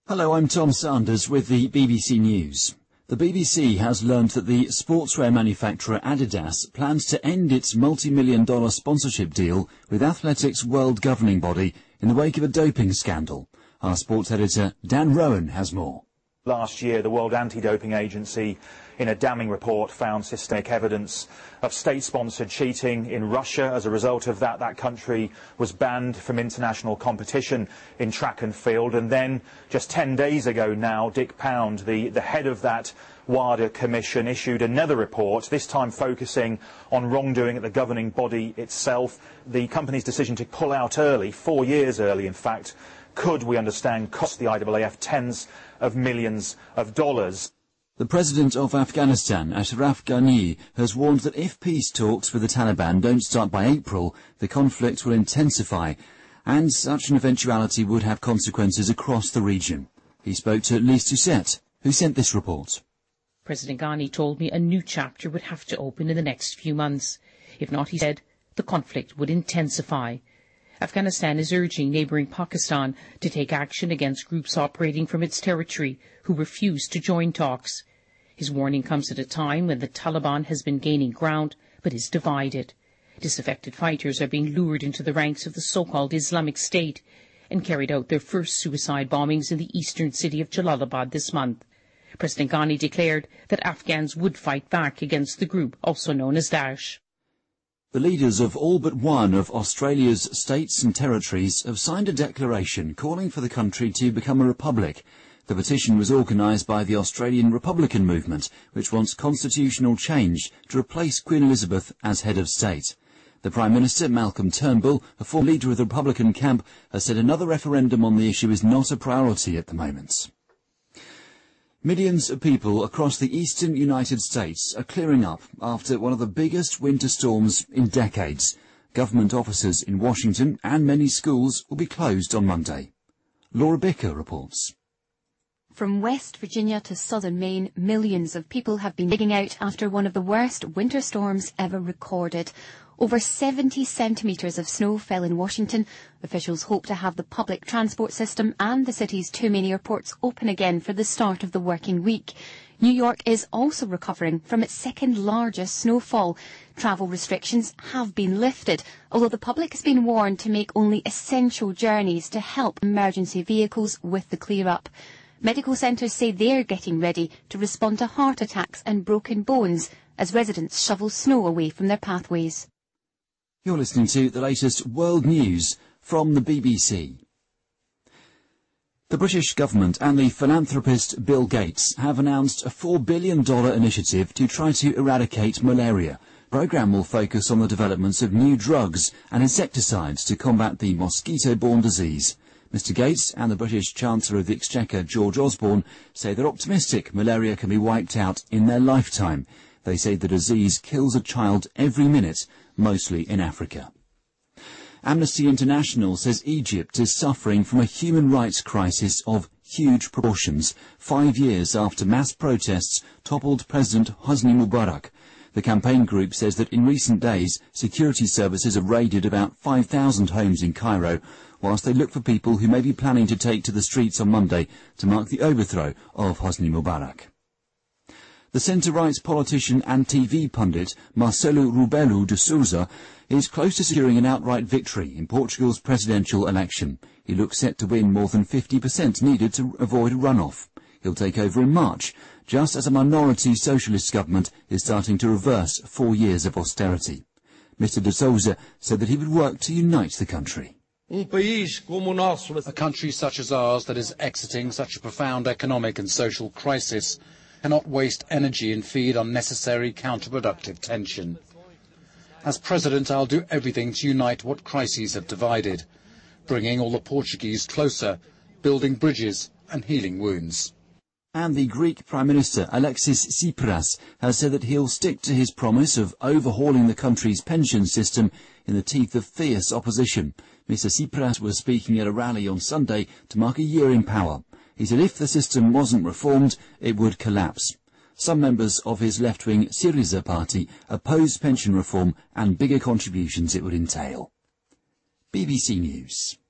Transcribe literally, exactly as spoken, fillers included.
Hello, I'm Tom Sanders with the B B C News. The B B C has learned that the sportswear manufacturer Adidas plans to end its multi-million dollar sponsorship deal with athletics' world governing body in the wake of a doping scandal. Our sports editor Dan Rowan has more. Last year, the World Anti-Doping Agency, in a damning report, found systemic evidence of state-sponsored cheating in Russia. As a result of that, that country was banned from international competition in track and field. And then, just ten days ago now, Dick Pound, the, the head of that WADA commission, issued another report, this time focusing on wrongdoing at the governing body itself. The company's decision to pull out early, four years early in fact, could, we understand, cost the I A A F tens of millions of dollars. The president of Afghanistan, Ashraf Ghani, has warned that if peace talks with the Taliban don't start by April, the conflict will intensify, and such an eventuality would have consequences across the region. He spoke to Lise Doucette, who sent this report. President Ghani told me a new chapter would have to open in the next few months. If not, he said, the conflict would intensify. Afghanistan is urging neighbouring Pakistan to take action against groups operating from its territory who refuse to join talks. His warning comes at a time when the Taliban has been gaining ground but is divided. Disaffected fighters are being lured into the ranks of the so-called Islamic State and carried out their first suicide bombings in the eastern city of Jalalabad this month. President Ghani declared that Afghans would fight back against the group, also known as Daesh. The leaders of all but one of Australia's states and territories have signed a declaration calling for the country to become a republic. The petition was organised by the Australian Republican Movement, which wants constitutional change to replace Queen Elizabeth as head of state. The Prime Minister, Malcolm Turnbull, a former leader of the Republican camp, has said another referendum on the issue is not a priority at the moment. Millions of people across the eastern United States are clearing up after one of the biggest winter storms in decades. Government offices in Washington and many schools will be closed on Monday. Laura Bicker reports. From West Virginia to southern Maine, millions of people have been digging out after one of the worst winter storms ever recorded. Over seventy centimetres of snow fell in Washington. Officials hope to have the public transport system and the city's two main airports open again for the start of the working week. New York is also recovering from its second largest snowfall. Travel restrictions have been lifted, although the public has been warned to make only essential journeys to help emergency vehicles with the clear-up. Medical centres say they're getting ready to respond to heart attacks and broken bones as residents shovel snow away from their pathways. You're listening to the latest world news from the B B C. The British government and the philanthropist Bill Gates have announced a four billion dollars initiative to try to eradicate malaria. The programme will focus on the developments of new drugs and insecticides to combat the mosquito-borne disease. Mister Gates and the British Chancellor of the Exchequer, George Osborne, say they're optimistic malaria can be wiped out in their lifetime. They say the disease kills a child every minute, mostly in Africa. Amnesty International says Egypt is suffering from a human rights crisis of huge proportions, five years after mass protests toppled President Hosni Mubarak. The campaign group says that in recent days, security services have raided about five thousand homes in Cairo, whilst they look for people who may be planning to take to the streets on Monday to mark the overthrow of Hosni Mubarak. The centre-right politician and T V pundit Marcelo Rebelo de Sousa is close to securing an outright victory in Portugal's presidential election. He looks set to win more than fifty percent needed to avoid a runoff. He'll take over in March, just as a minority socialist government is starting to reverse four years of austerity. Mister de Sousa said that he would work to unite the country. A country such as ours that is exiting such a profound economic and social crisis cannot waste energy and feed unnecessary counterproductive tension. As President, I'll do everything to unite what crises have divided, bringing all the Portuguese closer, building bridges and healing wounds. And the Greek Prime Minister, Alexis Tsipras, has said that he'll stick to his promise of overhauling the country's pension system in the teeth of fierce opposition. Mister Tsipras was speaking at a rally on Sunday to mark a year in power. He said if the system wasn't reformed, it would collapse. Some members of his left-wing Syriza party opposed pension reform and bigger contributions it would entail. B B C News.